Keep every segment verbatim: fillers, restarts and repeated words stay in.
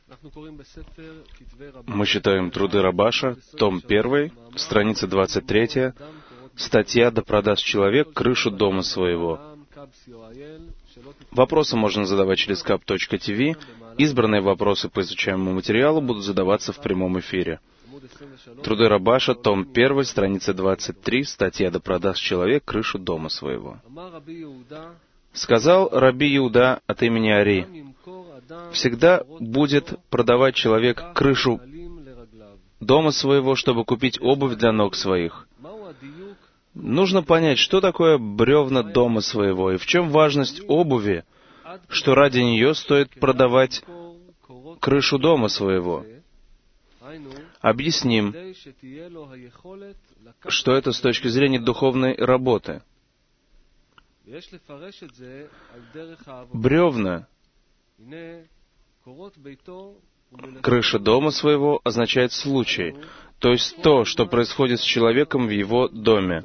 Мы читаем труды Рабаша, том первый, страница двадцать третья, статья «Да продаст человек крышу дома своего». Вопросы можно задавать через кап точка ти ви. Избранные вопросы по изучаемому материалу будут задаваться в прямом эфире. Труды Рабаша, том первый, страница двадцать три, статья «Да продаст человек крышу дома своего». Сказал Раби Иуда от имени Ари: «Всегда будет продавать человек крышу дома своего, чтобы купить обувь для ног своих». Нужно понять, что такое бревна дома своего, и в чем важность обуви, что ради нее стоит продавать крышу дома своего. Объясним, что это с точки зрения духовной работы. Бревна, крыша дома своего означает случай, то есть то, что происходит с человеком в его доме.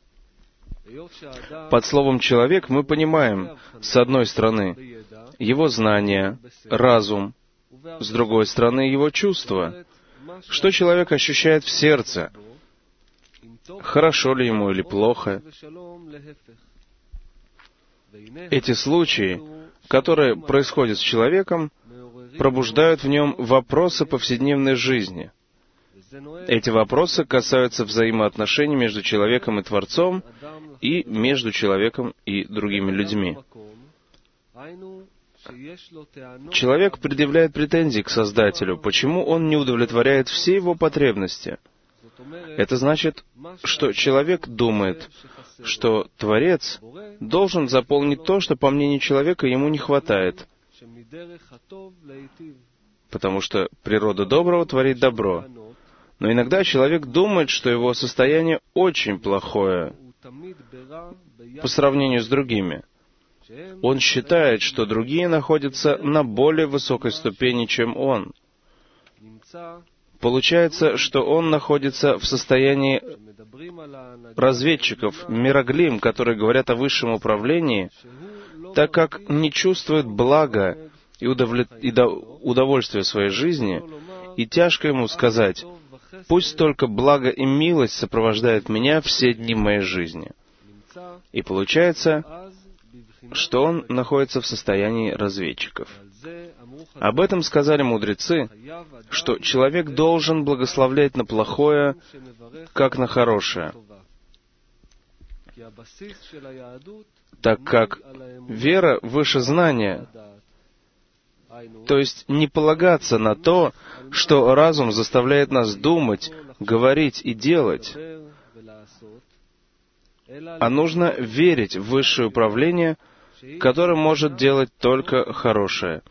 Под словом «человек» мы понимаем, с одной стороны, его знания, разум, с другой стороны, его чувства, что человек ощущает в сердце, хорошо ли ему или плохо. Эти случаи, которые происходят с человеком, пробуждают в нем вопросы повседневной жизни. Эти вопросы касаются взаимоотношений между человеком и Творцом и между человеком и другими людьми. Человек предъявляет претензии к Создателю, почему он не удовлетворяет все его потребности. Это значит, что человек думает, что Творец должен заполнить то, что, по мнению человека, ему не хватает, потому что природа доброго творит добро. Но иногда человек думает, что его состояние очень плохое по сравнению с другими. Он считает, что другие находятся на более высокой ступени, чем он. Получается, что он находится в состоянии разведчиков, мироглим, которые говорят о высшем управлении, так как не чувствует блага и, удовлет... и до... удовольствия своей жизни, и тяжко ему сказать: «Пусть только благо и милость сопровождают меня все дни моей жизни». И получается, что он находится в состоянии разведчиков. Об этом сказали мудрецы, что человек должен благословлять на плохое, как на хорошее, так как вера выше знания, то есть не полагаться на то, что разум заставляет нас думать, говорить и делать, а нужно верить в высшее управление, которое может делать только хорошее.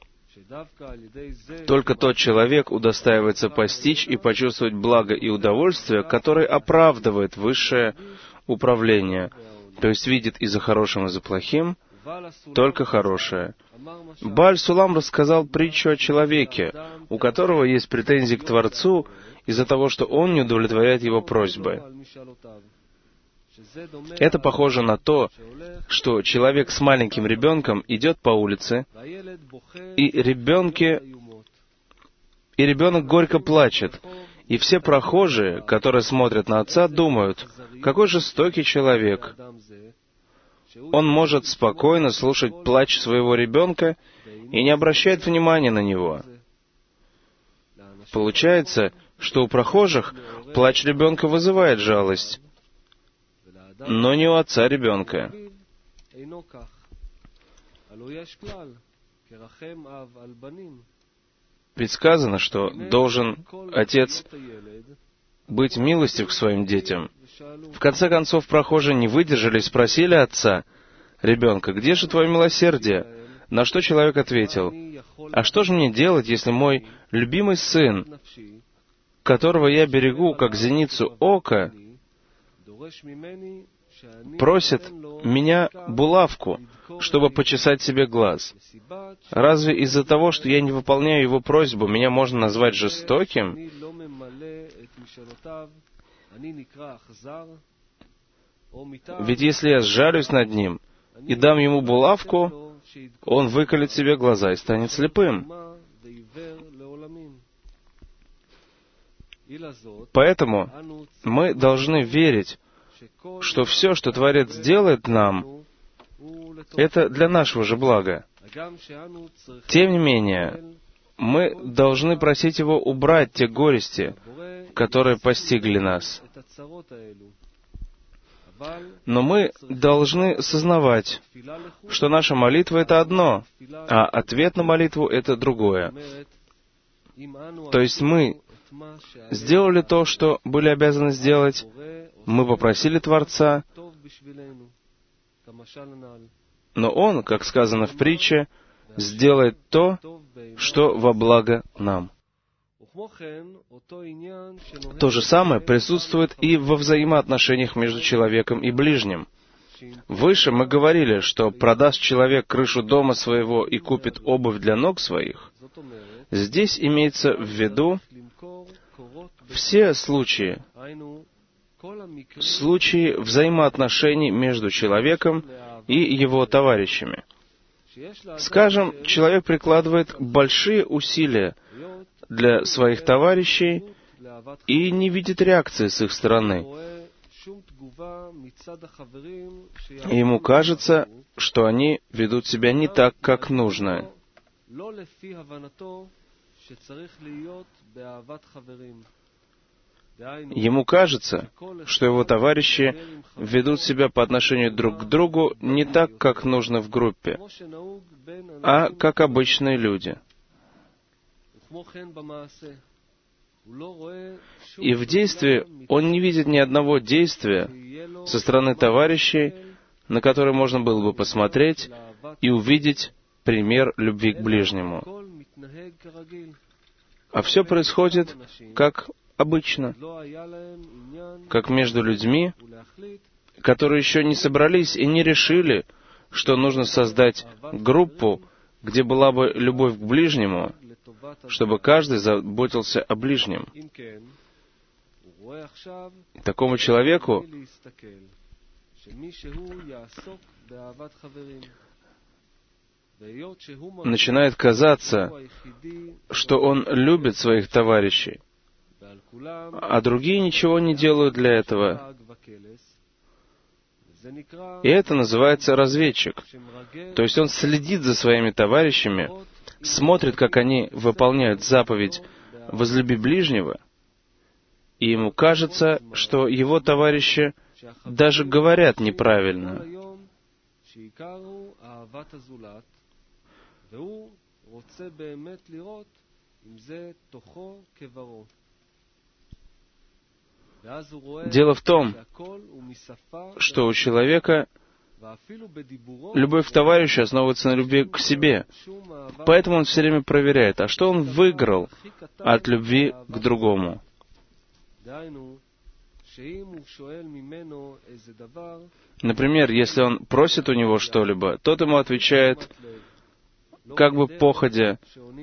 Только тот человек удостаивается постичь и почувствовать благо и удовольствие, которое оправдывает высшее управление, то есть видит и за хорошим, и за плохим только хорошее. Бааль Сулам рассказал притчу о человеке, у которого есть претензии к Творцу из-за того, что он не удовлетворяет его просьбы. Это похоже на то, что человек с маленьким ребенком идет по улице, и, ребенке, и ребенок горько плачет, и все прохожие, которые смотрят на отца, думают: какой жестокий человек. Он может спокойно слушать плач своего ребенка и не обращает внимания на него. Получается, что у прохожих плач ребенка вызывает жалость, но не у отца ребенка. Ведь сказано, что должен отец быть милостив к своим детям. В конце концов, прохожие не выдержали и спросили отца ребенка: «Где же твое милосердие?» На что человек ответил: «А что же мне делать, если мой любимый сын, которого я берегу как зеницу ока, просит меня булавку, чтобы почесать себе глаз? Разве из-за того, что я не выполняю его просьбу, меня можно назвать жестоким? Ведь если я сжалюсь над ним и дам ему булавку, он выколет себе глаза и станет слепым». Поэтому мы должны верить, что все, что Творец делает нам, это для нашего же блага. Тем не менее, мы должны просить Его убрать те горести, которые постигли нас. Но мы должны сознавать, что наша молитва — это одно, а ответ на молитву — это другое. То есть мы сделали то, что были обязаны сделать, мы попросили Творца, но Он, как сказано в притче, сделает то, что во благо нам. То же самое присутствует и во взаимоотношениях между человеком и ближним. Выше мы говорили, что продаст человек крышу дома своего и купит обувь для ног своих. Здесь имеется в виду все случаи, случаи взаимоотношений между человеком и его товарищами. Скажем, человек прикладывает большие усилия для своих товарищей и не видит реакции с их стороны. И ему кажется, что они ведут себя не так, как нужно. Ему кажется, что его товарищи ведут себя по отношению друг к другу не так, как нужно в группе, а как обычные люди. И в действии он не видит ни одного действия со стороны товарищей, на которые можно было бы посмотреть и увидеть пример любви к ближнему. А все происходит как обычно, как между людьми, которые еще не собрались и не решили, что нужно создать группу, где была бы любовь к ближнему, чтобы каждый заботился о ближнем. Такому человеку начинает казаться, что он любит своих товарищей, а другие ничего не делают для этого. И это называется разведчик. То есть он следит за своими товарищами, смотрит, как они выполняют заповедь «возлюби ближнего», и ему кажется, что его товарищи даже говорят неправильно. Дело в том, что у человека любовь к товарищу основывается на любви к себе. Поэтому он все время проверяет, а что он выиграл от любви к другому. Например, если он просит у него что-либо, тот ему отвечает как бы походя,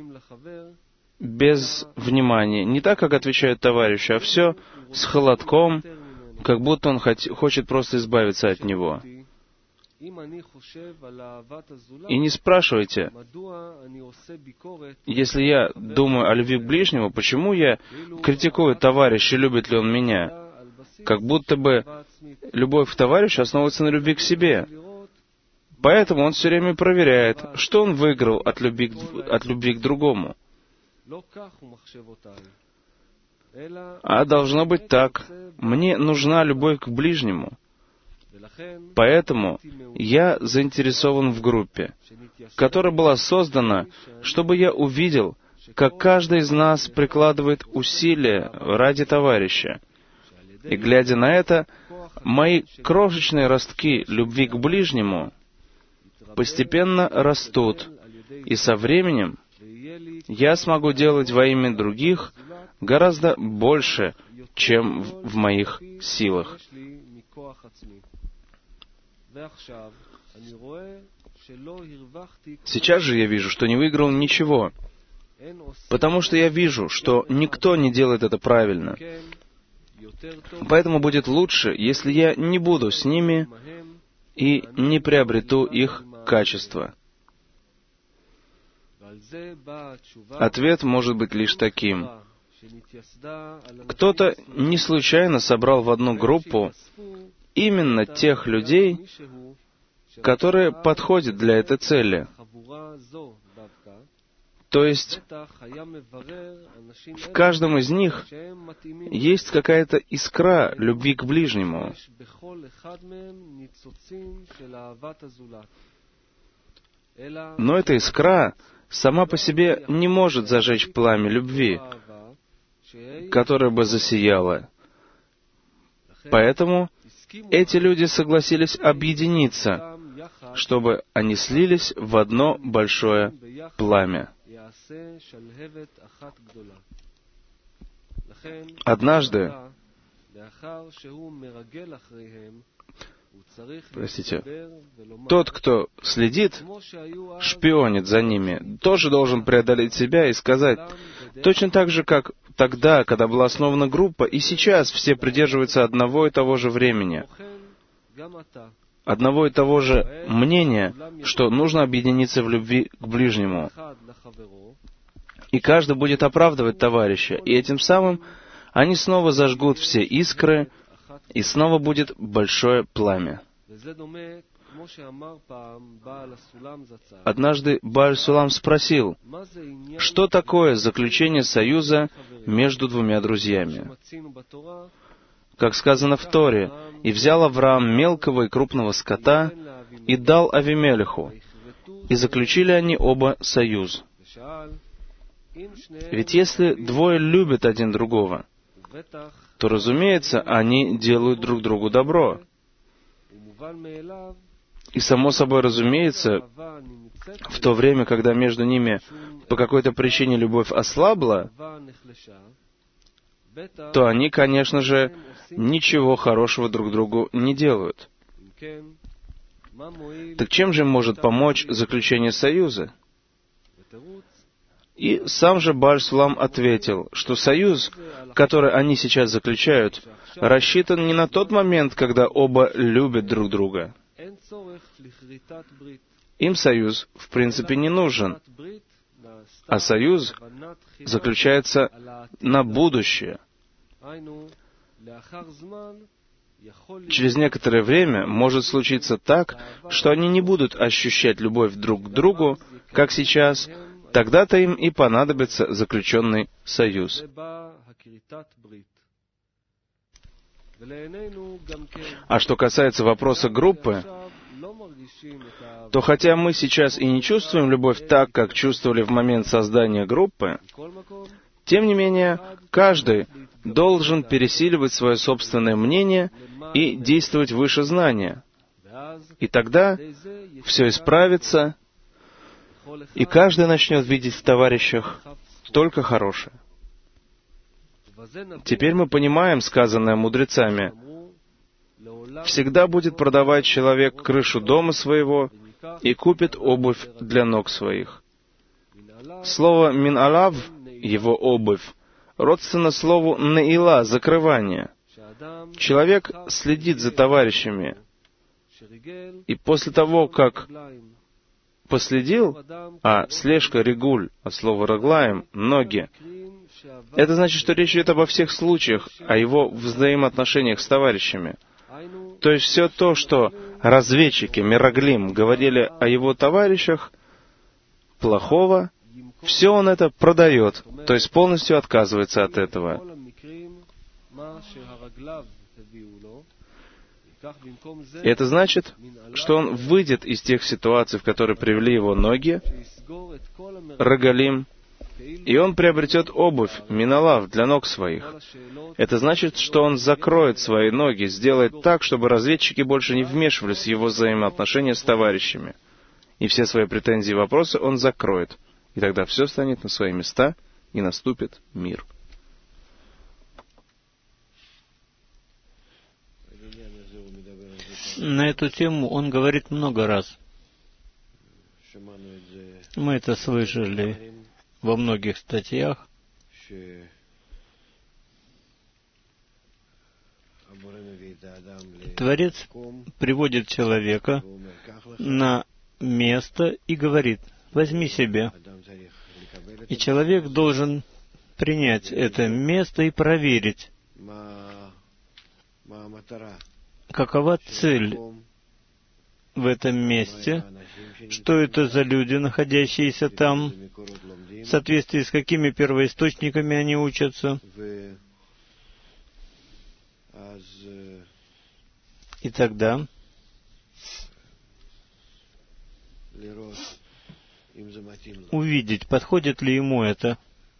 без внимания. Не так, как отвечают товарищи, а все с холодком, как будто он хот- хочет просто избавиться от него. И не спрашивайте, если я думаю о любви к ближнему, почему я критикую товарища, любит ли он меня? Как будто бы любовь к товарищу основывается на любви к себе. Поэтому он все время проверяет, что он выиграл от любви, от любви к другому. А должно быть так. Мне нужна любовь к ближнему. Поэтому я заинтересован в группе, которая была создана, чтобы я увидел, как каждый из нас прикладывает усилия ради товарища. И глядя на это, мои крошечные ростки любви к ближнему постепенно растут, и со временем я смогу делать во имя других гораздо больше, чем в моих силах. Сейчас же я вижу, что не выиграл ничего, потому что я вижу, что никто не делает это правильно. Поэтому будет лучше, если я не буду с ними и не приобрету их качества. Ответ может быть лишь таким. Кто-то не случайно собрал в одну группу именно тех людей, которые подходят для этой цели. То есть в каждом из них есть какая-то искра любви к ближнему. Но эта искра сама по себе не может зажечь пламя любви, которое бы засияло. Поэтому эти люди согласились объединиться, чтобы они слились в одно большое пламя. Однажды, простите, тот, кто следит, шпионит за ними, тоже должен преодолеть себя и сказать, точно так же, как тогда, когда была основана группа, и сейчас все придерживаются одного и того же времени, одного и того же мнения, что нужно объединиться в любви к ближнему. И каждый будет оправдывать товарища, и этим самым они снова зажгут все искры, и снова будет большое пламя. Однажды Бааль Сулам спросил, что такое заключение союза между двумя друзьями? Как сказано в Торе, «И взял Авраам мелкого и крупного скота и дал Авимелеху, и заключили они оба союз». Ведь если двое любят один другого, то, разумеется, они делают друг другу добро. И, само собой разумеется, в то время, когда между ними по какой-то причине любовь ослабла, то они, конечно же, ничего хорошего друг другу не делают. Так чем же им может помочь заключение союза? И сам же Бааль Сулам ответил, что союз, который они сейчас заключают, рассчитан не на тот момент, когда оба любят друг друга. Им союз, в принципе, не нужен, а союз заключается на будущее. Через некоторое время может случиться так, что они не будут ощущать любовь друг к другу, как сейчас. Тогда-то им и понадобится заключенный союз. А что касается вопроса группы, то хотя мы сейчас и не чувствуем любовь так, как чувствовали в момент создания группы, тем не менее, каждый должен пересиливать свое собственное мнение и действовать выше знания. И тогда все исправится, и каждый начнет видеть в товарищах только хорошее. Теперь мы понимаем сказанное мудрецами. Всегда будет продавать человек крышу дома своего и купит обувь для ног своих. Слово «мин алав» — его обувь, родственно слову «наила» — закрывание. Человек следит за товарищами, и после того, как последил, а слежка регуль от слова раглаем, ноги, это значит, что речь идет обо всех случаях, о его взаимоотношениях с товарищами. То есть все то, что разведчики, мираглим, говорили о его товарищах, плохого, все он это продает, то есть полностью отказывается от этого. И это значит, что он выйдет из тех ситуаций, в которые привели его ноги, рогалим, и он приобретет обувь, миналав, для ног своих. Это значит, что он закроет свои ноги, сделает так, чтобы разведчики больше не вмешивались в его взаимоотношения с товарищами. И все свои претензии и вопросы он закроет. И тогда все станет на свои места, и наступит мир. На эту тему он говорит много раз. Мы это слышали во многих статьях. Творец приводит человека на место и говорит: возьми себе. И человек должен принять это место и проверить, какова цель в этом месте, что это за люди, находящиеся там, в соответствии с какими первоисточниками они учатся. И тогда увидеть, подходит ли ему это.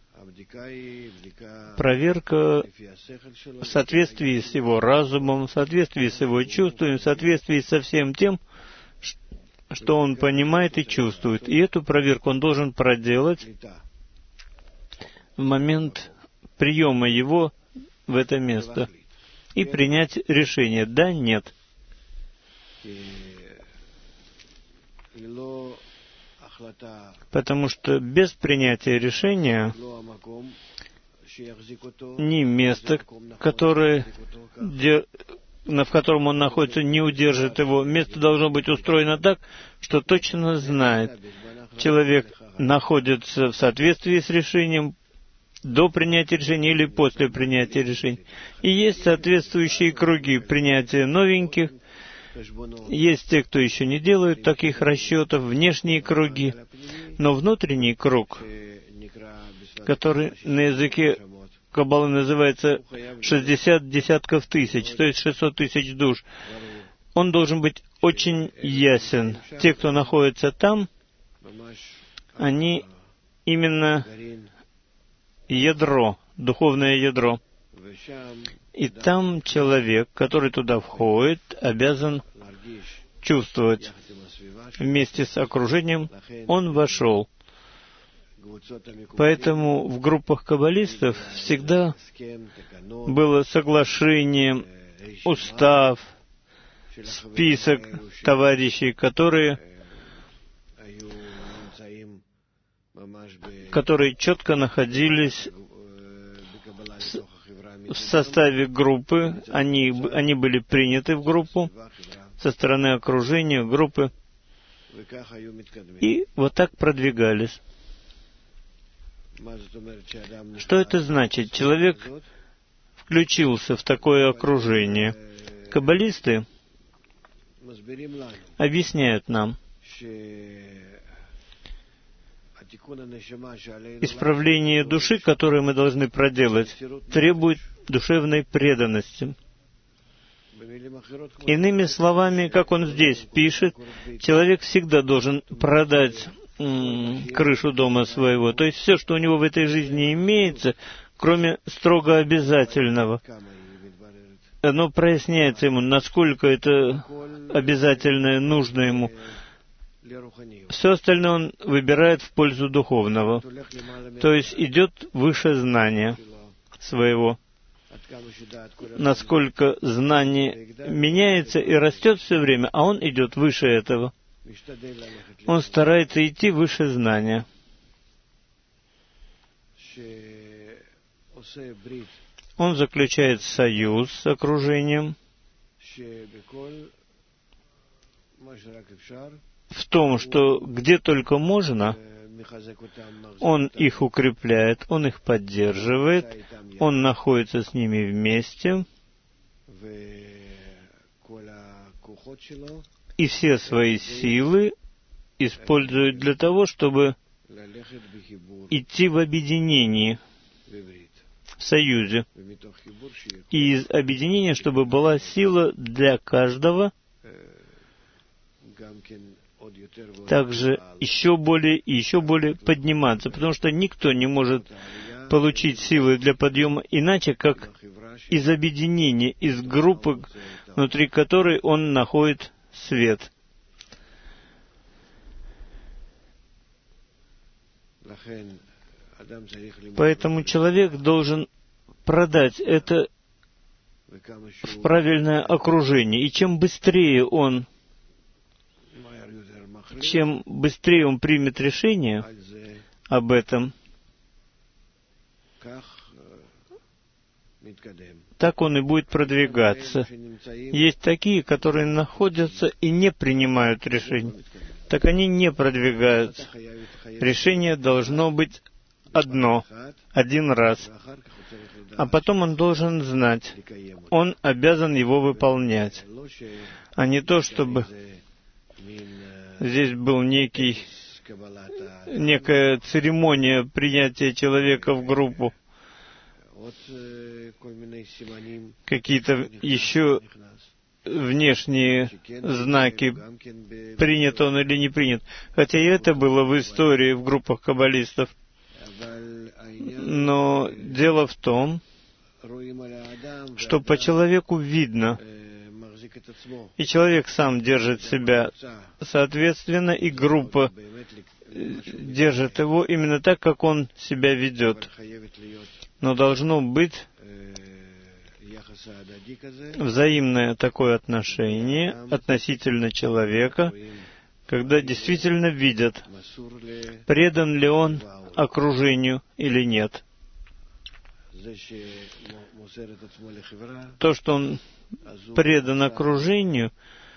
Проверка в соответствии с его разумом, в соответствии с его чувствами, в соответствии со всем тем, что он понимает и чувствует. И эту проверку он должен проделать в момент приема его в это место и принять решение «да», «нет». Потому что без принятия решения ни место, которое, в котором он находится, не удержит его. Место должно быть устроено так, что точно знает, человек находится в соответствии с решением до принятия решения или после принятия решения. И есть соответствующие круги принятия новеньких. Есть те, кто еще не делают таких расчетов, внешние круги, но внутренний круг, который на языке Каббалы называется шестьдесят десятков тысяч, то есть шестьсот тысяч душ, он должен быть очень ясен. Те, кто находится там, они именно ядро, духовное ядро. И там человек, который туда входит, обязан чувствовать вместе с окружением, он вошел. Поэтому в группах каббалистов всегда было соглашение, устав, список товарищей, которые, которые четко находились в составе группы, они, они были приняты в группу со стороны окружения, группы, и вот так продвигались. Что это значит? Человек включился в такое окружение. Каббалисты объясняют нам, исправление души, которое мы должны проделать, требует душевной преданности. Иными словами, как он здесь пишет, человек всегда должен продать м- крышу дома своего, то есть все, что у него в этой жизни имеется, кроме строго обязательного. Оно проясняется ему, насколько это обязательное нужно ему. Все остальное он выбирает в пользу духовного, то есть идет выше знания своего. Насколько знание меняется и растет все время, а он идет выше этого. Он старается идти выше знания. Он заключает союз с окружением в том, что где только можно, он их укрепляет, он их поддерживает, он находится с ними вместе, и все свои силы использует для того, чтобы идти в объединении, в союзе. И из объединения, чтобы была сила для каждого, также еще более и еще более подниматься, потому что никто не может получить силы для подъема иначе, как из объединения, из группы, внутри которой он находит свет. Поэтому человек должен продать это в правильное окружение, и чем быстрее он чем быстрее он примет решение об этом, так он и будет продвигаться. Есть такие, которые находятся и не принимают решений. Так они не продвигаются. Решение должно быть одно, один раз. А потом он должен знать, он обязан его выполнять, а не то, чтобы здесь был некий, некая церемония принятия человека в группу, какие-то еще внешние знаки, принят он или не принят. Хотя и это было в истории в группах каббалистов. Но дело в том, что по человеку видно, и человек сам держит себя соответственно, и группа держит его именно так, как он себя ведет. Но должно быть взаимное такое отношение относительно человека, когда действительно видят, предан ли он окружению или нет. То, что он предан окружению,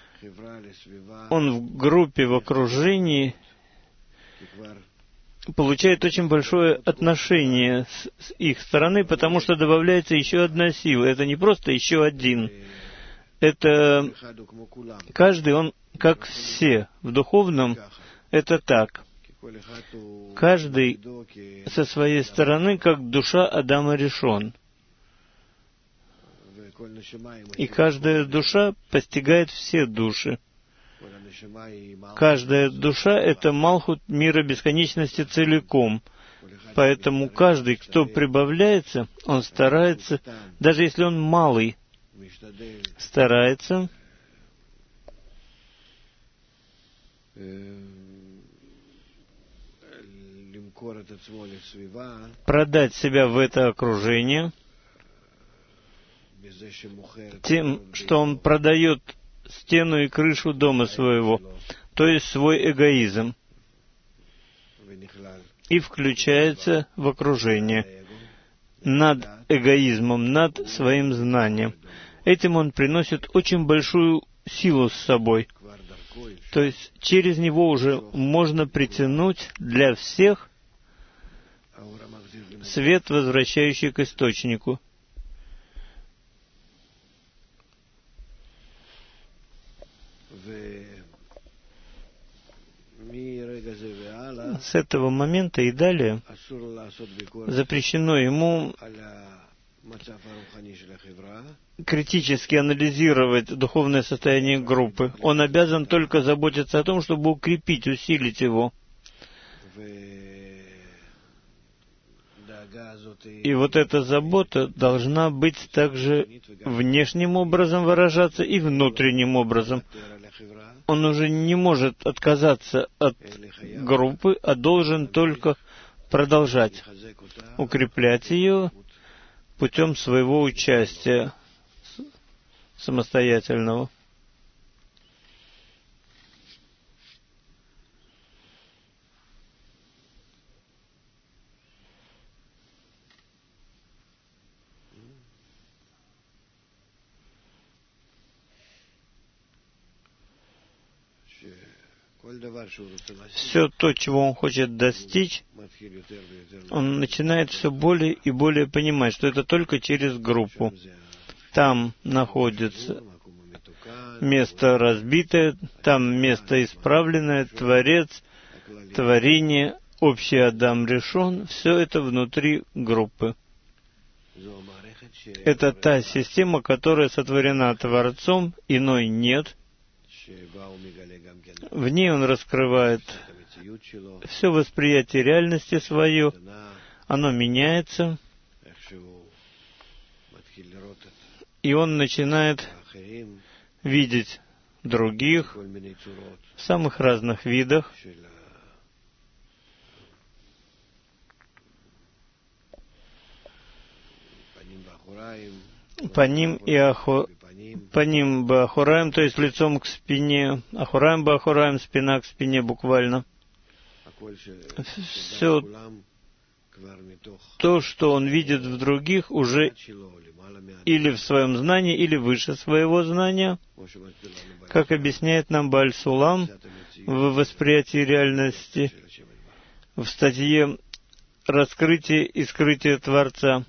он в группе, в окружении получает очень большое отношение с, с их стороны, потому что добавляется еще одна сила. Это не просто еще один. Это каждый, он как все. В духовном это так. Каждый со своей стороны, как душа Адама решен. И каждая душа постигает все души. Каждая душа — это Малхут мира бесконечности целиком. Поэтому каждый, кто прибавляется, он старается, даже если он малый, старается продать себя в это окружение тем, что он продает стену и крышу дома своего, то есть свой эгоизм, и включается в окружение над эгоизмом, над своим знанием. Этим он приносит очень большую силу с собой. То есть через него уже можно притянуть для всех свет, возвращающий к источнику. С этого момента и далее запрещено ему критически анализировать духовное состояние группы. Он обязан только заботиться о том, чтобы укрепить, усилить его. И вот эта забота должна быть также внешним образом выражаться и внутренним образом. Он уже не может отказаться от группы, а должен только продолжать укреплять ее путем своего участия самостоятельного. Все то, чего он хочет достичь, он начинает все более и более понимать, что это только через группу. Там находится место разбитое, там место исправленное, Творец, творение, общий Адам решен. Все это внутри группы. Это та система, которая сотворена Творцом, иной нет. В ней он раскрывает все восприятие реальности свое, оно меняется, и он начинает видеть других в самых разных видах, по ним и ахо, по ним бахураем, то есть лицом к спине, ахураем бахураем, спина к спине буквально. Все то, что он видит в других, уже или в своем знании, или выше своего знания, как объясняет нам Бааль Сулам в восприятии реальности в статье раскрытие и скрытие Творца.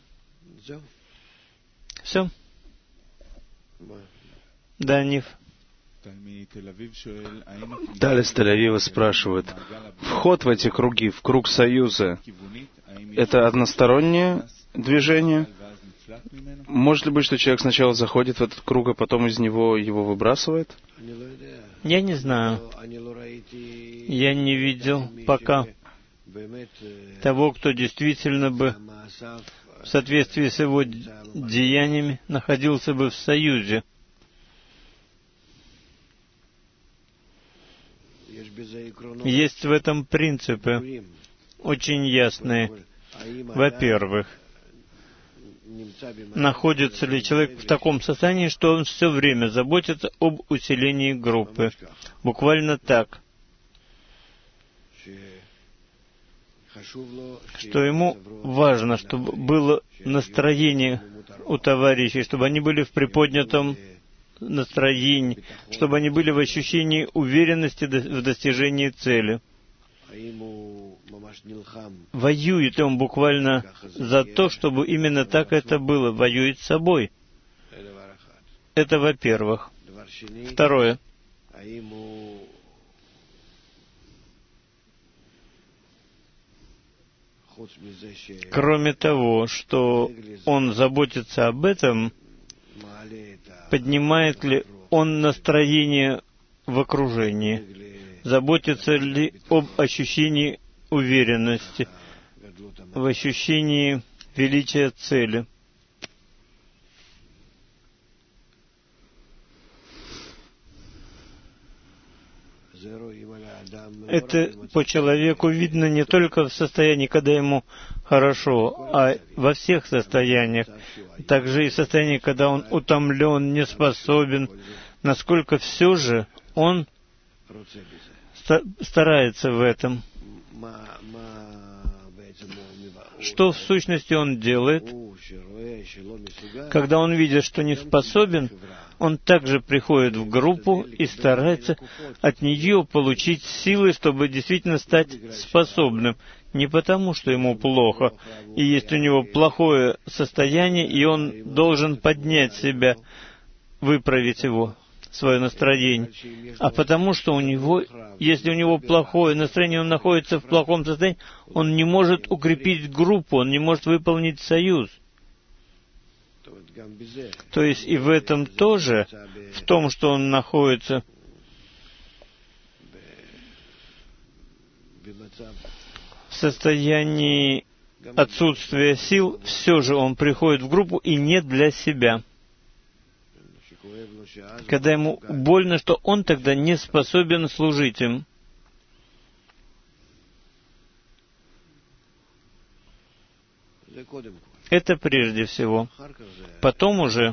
Все? Да, Ниф. Далее из Тель-Авива спрашивают, вход в эти круги, в круг союза, это одностороннее движение? Может ли быть, что человек сначала заходит в этот круг, а потом из него его выбрасывает? Я не знаю. Я не видел пока того, кто действительно бы в соответствии с его деяниями находился бы в союзе. Есть в этом принципы очень ясные. Во-первых, находится ли человек в таком состоянии, что он все время заботится об усилении группы. Буквально так. Что ему важно, чтобы было настроение у товарищей, чтобы они были в приподнятом настроении, чтобы они были в ощущении уверенности в достижении цели. Воюет он буквально за то, чтобы именно так это было. Воюет с собой. Это во-первых. Второе. Кроме того, что он заботится об этом, поднимает ли он настроение в окружении? Заботится ли об ощущении уверенности, в ощущении величия цели? Это по человеку видно не только в состоянии, когда ему хорошо, а во всех состояниях. Также и в состоянии, когда он утомлен, не способен, насколько все же он старается в этом. Что в сущности он делает? Когда он видит, что не способен, он также приходит в группу и старается от нее получить силы, чтобы действительно стать способным. Не потому, что ему плохо, и есть у него плохое состояние, и он должен поднять себя, выправить его, свое настроение, а потому, что у него, если у него плохое настроение, он находится в плохом состоянии, он не может укрепить группу, он не может выполнить союз. То есть и в этом тоже, в том, что он находится в состоянии отсутствия сил, все же он приходит в группу и не для себя. Когда ему больно, что он тогда не способен служить им. Это прежде всего. Потом уже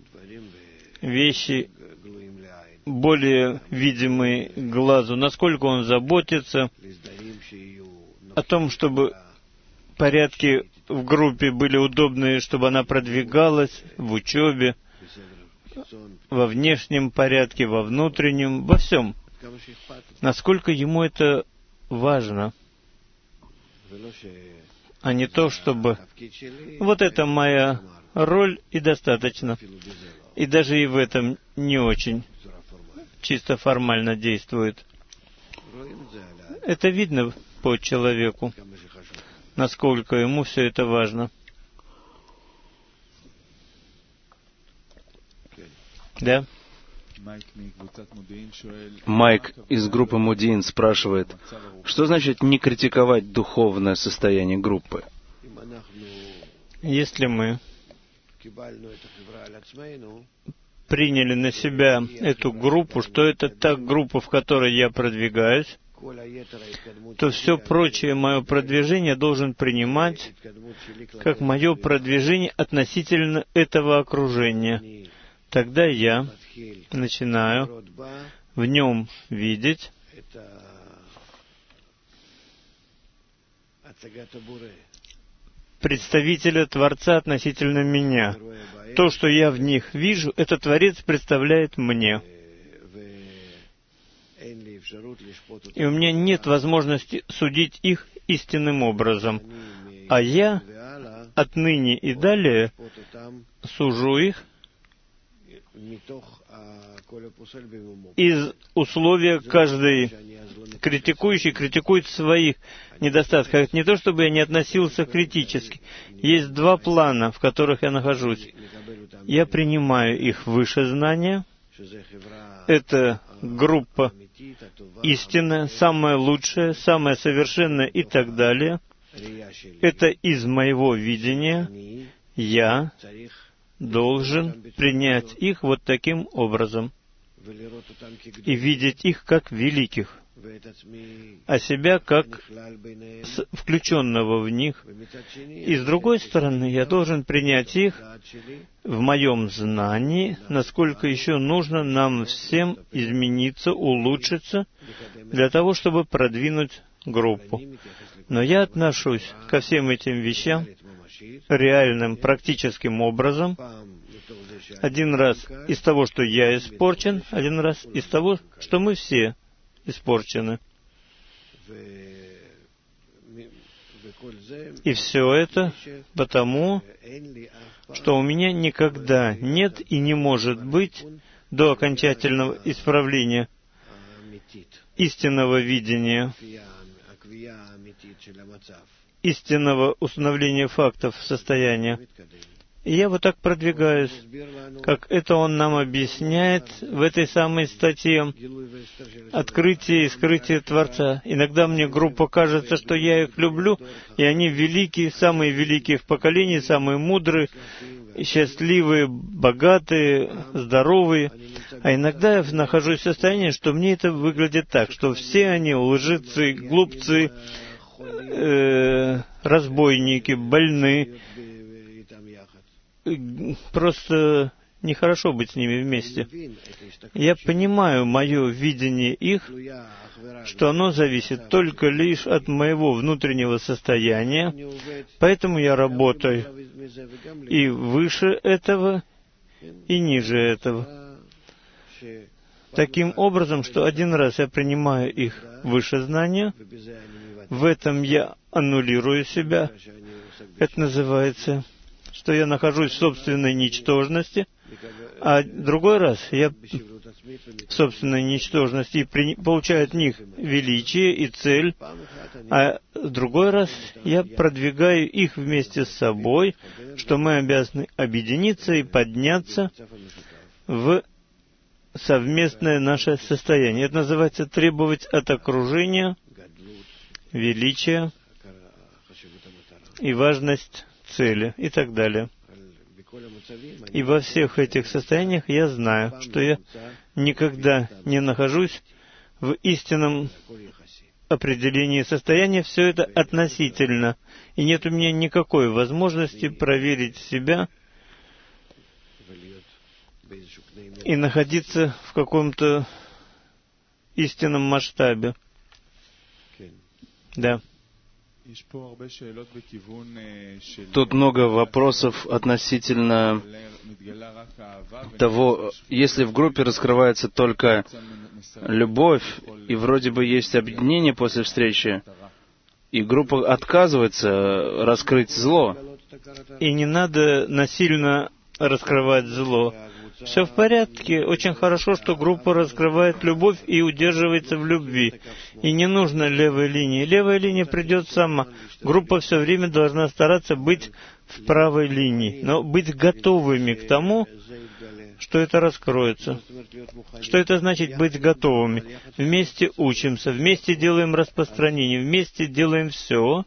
вещи более видимые глазу, насколько он заботится о том, чтобы порядки в группе были удобные, чтобы она продвигалась в учебе, во внешнем порядке, во внутреннем, во всем. Насколько ему это важно, а не то, чтобы вот это моя роль и достаточно. И даже и в этом не очень чисто формально действует. Это видно по человеку, насколько ему все это важно. Да? Майк из группы Мудиин спрашивает, что значит не критиковать духовное состояние группы? Если мы приняли на себя эту группу, что это та группа, в которой я продвигаюсь, то все прочее мое продвижение должен принимать как мое продвижение относительно этого окружения. Тогда я начинаю в нем видеть представителя Творца относительно меня. То, что я в них вижу, это Творец представляет мне. И у меня нет возможности судить их истинным образом, а я отныне и далее сужу их из условия каждый критикующий критикует своих недостатков. Это не то, чтобы я не относился критически. Есть два плана, в которых я нахожусь. Я принимаю их выше знания. Это группа истинная, самая лучшая, самая совершенная и так далее. Это из моего видения. Я должен принять их вот таким образом и видеть их как великих, а себя как включенного в них. И с другой стороны, я должен принять их в моем знании, насколько еще нужно нам всем измениться, улучшиться, для того, чтобы продвинуть группу. Но я отношусь ко всем этим вещам реальным, практическим образом. Один раз из того, что я испорчен, один раз из того, что мы все испорчены. И все это потому, что у меня никогда нет и не может быть до окончательного исправления истинного видения, истинного установления фактов состояния. И я вот так продвигаюсь, как это он нам объясняет в этой самой статье «Открытие и скрытие Творца». Иногда мне группа кажется, что я их люблю, и они великие, самые великие в поколении, самые мудрые, счастливые, богатые, здоровые. А иногда я нахожусь в состоянии, что мне это выглядит так, что все они лжецы, глупцы, э, разбойники, больны. Просто нехорошо быть с ними вместе. Я понимаю мое видение их, что оно зависит только лишь от моего внутреннего состояния, поэтому я работаю и выше этого, и ниже этого. Таким образом, что один раз я принимаю их выше знания, в этом я аннулирую себя. Это называется, что я нахожусь в собственной ничтожности, а другой раз я в собственной ничтожности и при... получаю от них величие и цель, а другой раз я продвигаю их вместе с собой, что мы обязаны объединиться и подняться в совместное наше состояние. Это называется требовать от окружения величия и важность цели и так далее. И во всех этих состояниях я знаю, что я никогда не нахожусь в истинном определении состояния. Все это относительно. И нет у меня никакой возможности проверить себя и находиться в каком-то истинном масштабе. Да. Тут много вопросов относительно того, если в группе раскрывается только любовь, и вроде бы есть объединение после встречи, и группа отказывается раскрыть зло. И не надо насильно раскрывать зло. Все в порядке. Очень хорошо, что группа раскрывает любовь и удерживается в любви. И не нужно левой линии. Левая линия придет сама. Группа все время должна стараться быть в правой линии, но быть готовыми к тому, что это раскроется. Что это значит быть готовыми? Вместе учимся, вместе делаем распространение, вместе делаем все.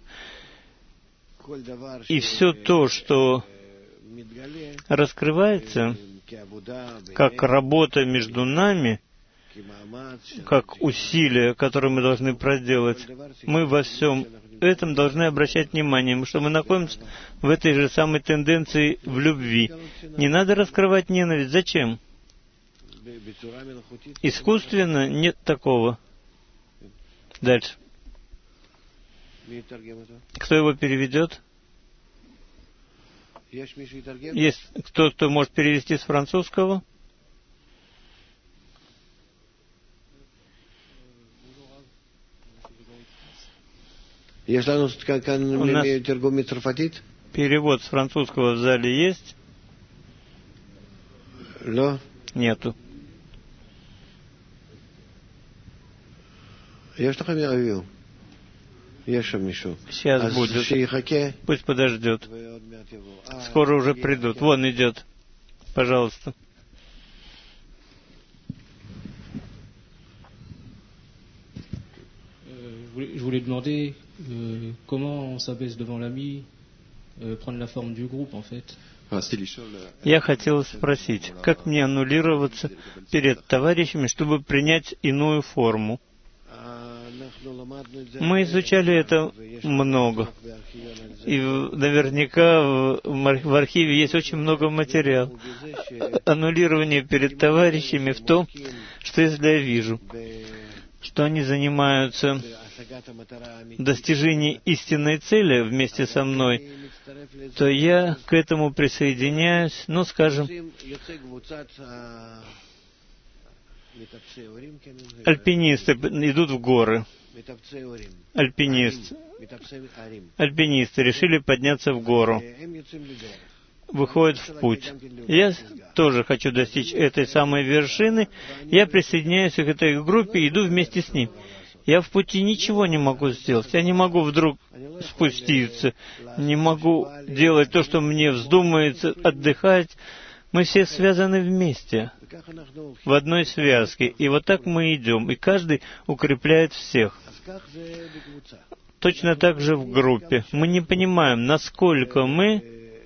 И все то, что раскрывается, как работа между нами, как усилия, которые мы должны проделать, мы во всем этом должны обращать внимание, что мы находимся в этой же самой тенденции в любви. Не надо раскрывать ненависть. Зачем? Искусственно нет такого. Дальше. Кто его переведет? Есть кто, кто может перевести с французского? У нас перевод с французского в зале есть? Нету. Сейчас будет. Пусть подождет. Скоро уже придут. Вон идет. Пожалуйста. Je voulais demander euh, comment on s'abaisse devant l'ami, euh, prendre la forme du groupe en fait. Я хотел спросить, как мне аннулироваться перед товарищами, чтобы принять иную форму? Мы изучали это много. И наверняка в архиве есть очень много материала. Аннулирование перед товарищами в том, что если я вижу, что они занимаются достижением истинной цели вместе со мной, то я к этому присоединяюсь, ну, скажем, альпинисты идут в горы. Альпинист. Альпинисты решили подняться в гору. Выходят в путь. Я тоже хочу достичь этой самой вершины. Я присоединяюсь к этой группе и иду вместе с ним. Я в пути ничего не могу сделать. Я не могу вдруг спуститься. Не могу делать то, что мне вздумается, отдыхать. Мы все связаны вместе, в одной связке. И вот так мы идем. И каждый укрепляет всех. Точно так же в группе. Мы не понимаем, насколько мы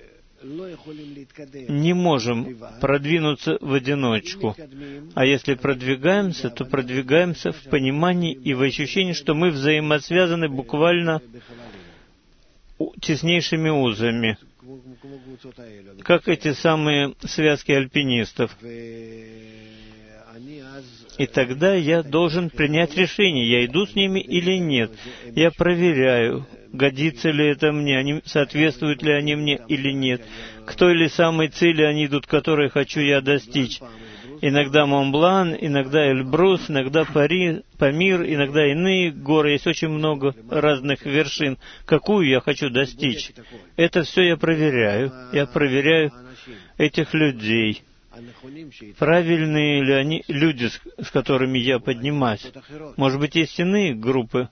не можем продвинуться в одиночку. А если продвигаемся, то продвигаемся в понимании и в ощущении, что мы взаимосвязаны буквально теснейшими узами, как эти самые связки альпинистов. И тогда я должен принять решение, я иду с ними или нет. Я проверяю, годится ли это мне, они, соответствуют ли они мне или нет. К той или самой цели они идут, которой хочу я достичь. Иногда Монблан, иногда Эльбрус, иногда Пари, Памир, иногда иные горы. Есть очень много разных вершин. Какую я хочу достичь? Это все я проверяю. Я проверяю этих людей. Правильные ли они люди, с, с которыми я поднимаюсь? Может быть, есть иные группы?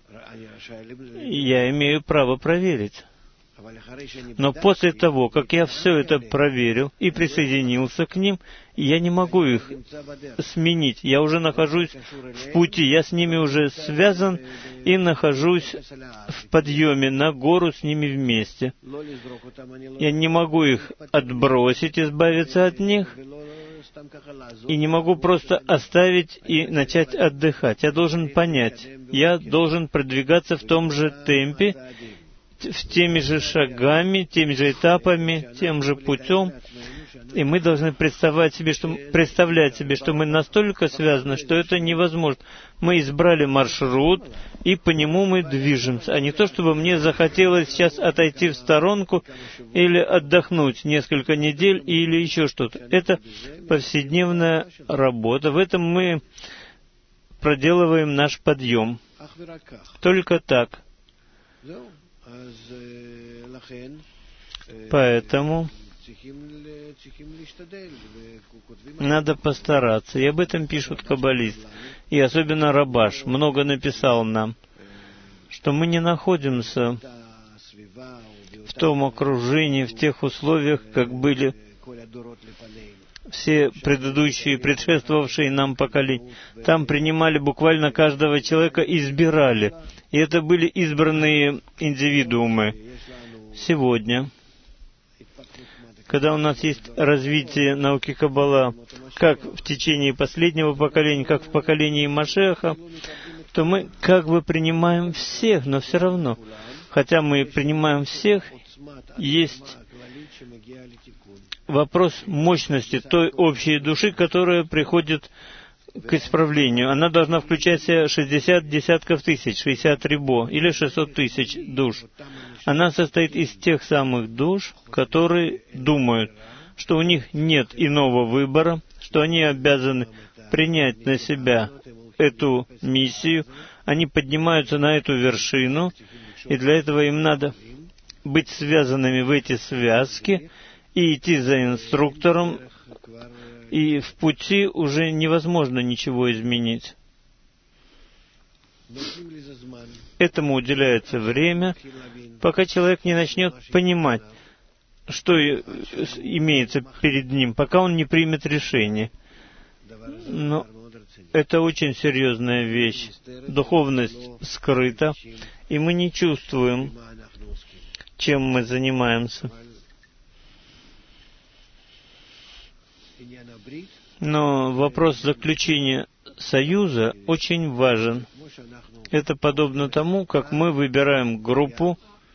Я имею право проверить. Но после того, как я все это проверил и присоединился к ним, я не могу их сменить. Я уже нахожусь в пути, я с ними уже связан и нахожусь в подъеме на гору с ними вместе. Я не могу их отбросить, избавиться от них, и не могу просто оставить и начать отдыхать. Я должен понять, я должен продвигаться в том же темпе, в теми же шагами, теми же этапами, тем же путем. И мы должны представлять себе, что, представлять себе, что мы настолько связаны, что это невозможно. Мы избрали маршрут, и по нему мы движемся, а не то, чтобы мне захотелось сейчас отойти в сторонку или отдохнуть несколько недель или еще что-то. Это повседневная работа. В этом мы проделываем наш подъем. Только так. Поэтому надо постараться. И об этом пишут каббалисты. И особенно Рабаш много написал нам, что мы не находимся в том окружении, в тех условиях, как были все предыдущие, предшествовавшие нам поколения. Там принимали буквально каждого человека, избирали. И это были избранные индивидуумы. Сегодня, когда у нас есть развитие науки Каббала, как в течение последнего поколения, как в поколении Машеха, то мы как бы принимаем всех, но все равно, хотя мы принимаем всех, есть вопрос мощности той общей души, которая приходит к исправлению. Она должна включать в себя шестьдесят десятков тысяч, шестьдесят рибо или шестьсот тысяч душ. Она состоит из тех самых душ, которые думают, что у них нет иного выбора, что они обязаны принять на себя эту миссию. Они поднимаются на эту вершину, И для этого им надо быть связанными в эти связки и идти за инструктором, и в пути уже невозможно ничего изменить. Этому уделяется время, пока человек не начнет понимать, что имеется перед ним, пока он не примет решение. Но это очень серьезная вещь. Духовность скрыта, и мы не чувствуем, чем мы занимаемся. Но вопрос заключения союза очень важен. Это подобно тому, как мы выбираем группу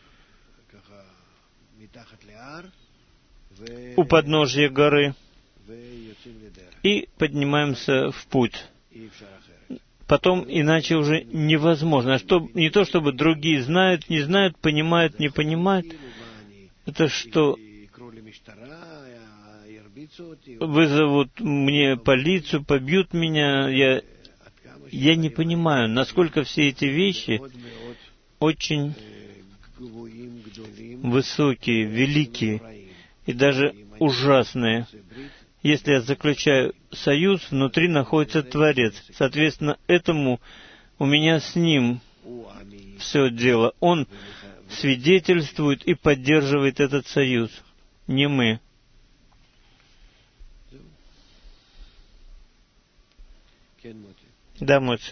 у подножья горы и поднимаемся в путь. Потом иначе уже невозможно. Что, не то, чтобы другие знают, не знают, понимают, не понимают. Это что? Вызовут мне полицию, побьют меня. Я, я не понимаю, насколько все эти вещи очень высокие, великие и даже ужасные. Если я заключаю союз, внутри находится Творец. Соответственно, этому у меня с Ним все дело. Он свидетельствует и поддерживает этот союз, не мы. Да, Моти.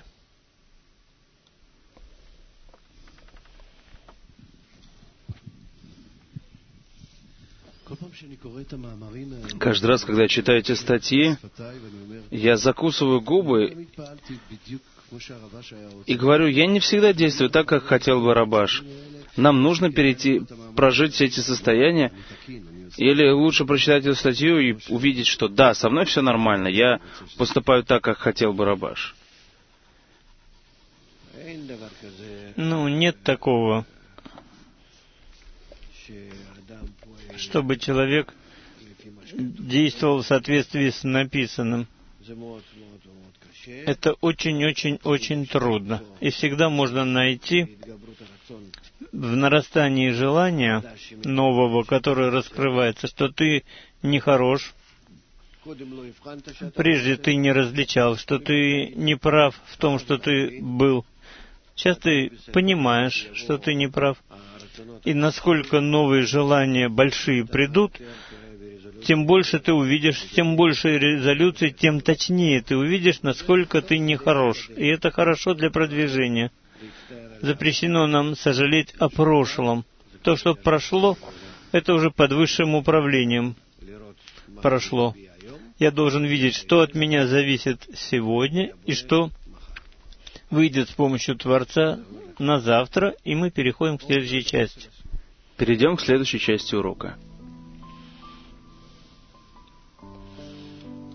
Каждый раз, когда я читаю эти статьи, я закусываю губы и говорю, я не всегда действую так, как хотел бы Рабаш. Нам нужно перейти, прожить все эти состояния, или лучше прочитать эту статью и увидеть, что да, со мной все нормально, я поступаю так, как хотел бы Рабаш. Ну, нет такого, чтобы человек действовал в соответствии с написанным. Это очень-очень-очень трудно. И всегда можно найти в нарастании желания нового, которое раскрывается, что ты нехорош. Прежде ты не различал, что ты не прав в том, что ты был. Сейчас ты понимаешь, что ты не прав. И насколько новые желания большие придут, тем больше ты увидишь, тем больше резолюций, тем точнее ты увидишь, насколько ты нехорош. И это хорошо для продвижения. Запрещено нам сожалеть о прошлом. То, что прошло, это уже под высшим управлением прошло. Я должен видеть, что от меня зависит сегодня, и что выйдет с помощью Творца на завтра, и мы переходим к следующей части. Перейдем к следующей части урока.